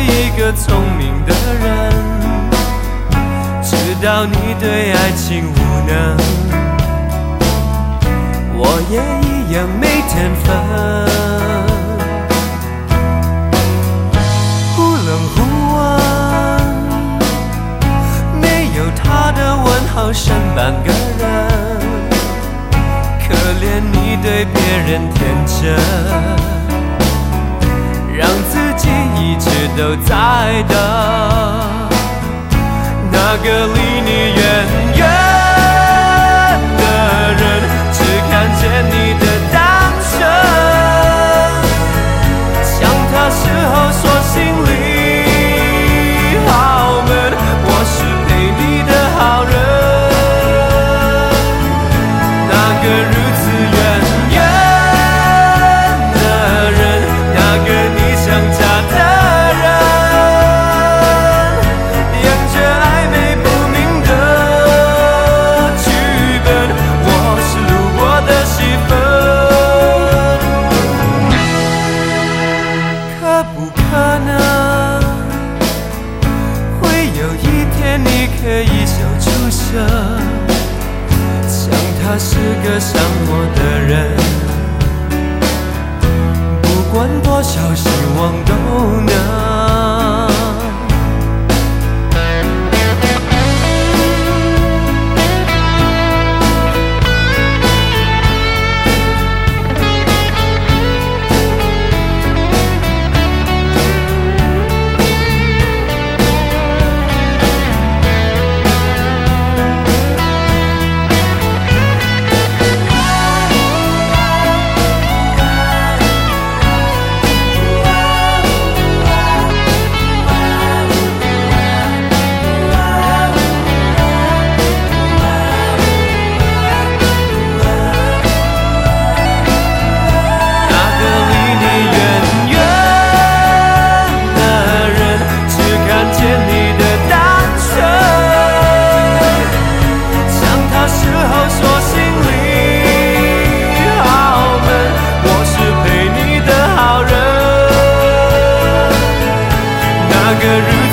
一个聪明的人，知道你对爱情无能，我也一样没天分。忽冷忽温，没有他的问候剩半个人。可怜你对别人天真，让自己一直都在等那个离你远远的人，只看见你的单纯，像他时候说心里好闷，我是陪你的好人。那个如此远远的人，那个你想嫁的人，演着暧昧不明的剧本，我是路过的戏份。可不可能会有一天你可以笑出声，像他是个伤我的人，不管多少希望都能。那个日